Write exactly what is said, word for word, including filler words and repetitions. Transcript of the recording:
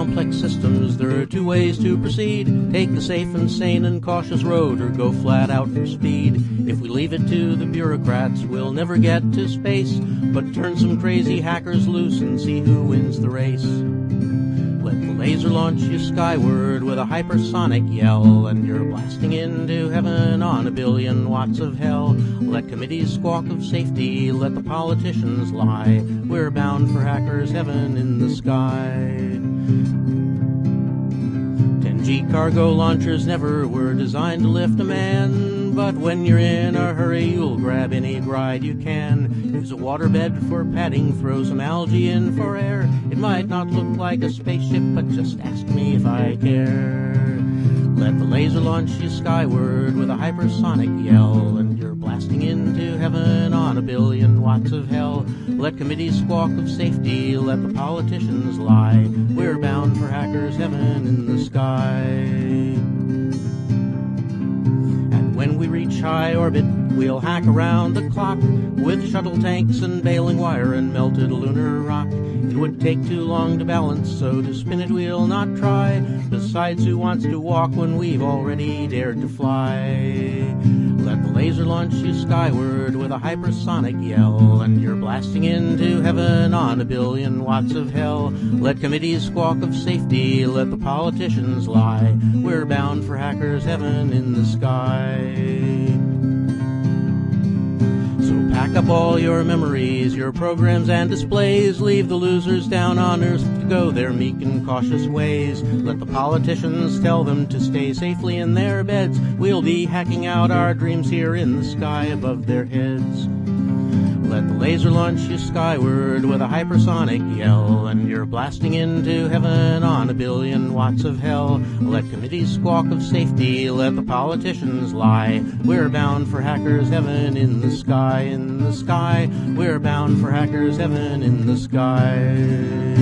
complex systems, there are two ways to proceed. Take the safe and sane and cautious road, or go flat out for speed. If we leave it to the bureaucrats, we'll never get to space. But turn some crazy hackers loose and see who wins the race. Let the laser launch you skyward with a hypersonic yell, and you're blasting into heaven on a billion watts of hell. Let committees squawk of safety, let the politicians lie. We're bound for hackers' heaven in the sky. ten G cargo launchers never were designed to lift a man, but when you're in a hurry, you'll grab any ride you can. Use a waterbed for padding, throw some algae in for air. It might not look like a spaceship, but just ask me if I care. Let the laser launch you skyward with a hypersonic yell, and you're blasting into heaven on a billion watts of hell. Let committees squawk of safety, let the politicians lie. We're bound for hackers' heaven in the sky. When we reach high orbit, we'll hack around the clock with shuttle tanks and baling wire and melted lunar rock. It would take too long to balance, so to spin it we'll not try. Besides, who wants to walk when we've already dared to fly? Let the laser launch you skyward with a hypersonic yell, and you're blasting into heaven on a billion watts of hell. Let committees squawk of safety, let the politicians lie. We're bound for hackers' heaven in the sky. So pack up all your memories, your programs and displays. Leave the losers down on earth to go their meek and cautious ways. Let the politicians tell them to stay safely in their beds. We'll be hacking out our dreams here in the sky above their heads. Let the laser launch you skyward with a hypersonic yell, and you're blasting into heaven on a billion watts of hell. Let committees squawk of safety, let the politicians lie. We're bound for hackers' heaven in the sky, in the sky. We're bound for hackers' heaven in the sky.